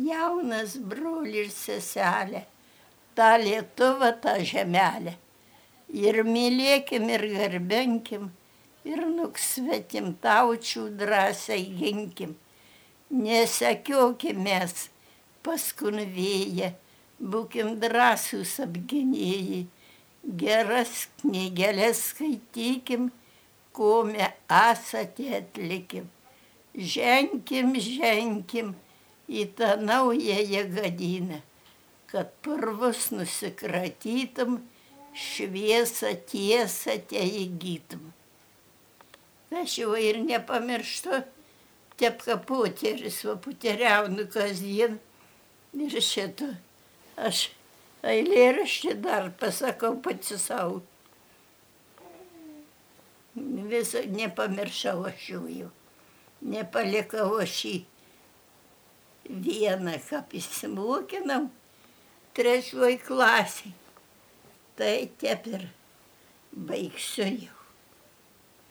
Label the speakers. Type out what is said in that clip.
Speaker 1: Jaunas broli ir seselė, tą Lietuvą, tą žemelę. Ir mylėkim, ir garbinkim, ir svetimtaučių drąsiai ginkim. Nesekiokimės paskun vėją, būkim drąsūs apginėjai. Geras knygeles skaitykim, ko me esate atlikim. Ženkim į tą naująją gadyną, kad purvus nusikratytum, šviesą tiesą te įgytum. Aš jau ir nepamirštu, tepka poteris, va poteriaunu kasdien. Ir šito aš eilėraštį dar pasakau pati savo. Visą nepamiršau aš jų. Nepalikau aš jį vieną, kaip įsimokinau, 3 klasėj. Tai tep ir baigsiu jau.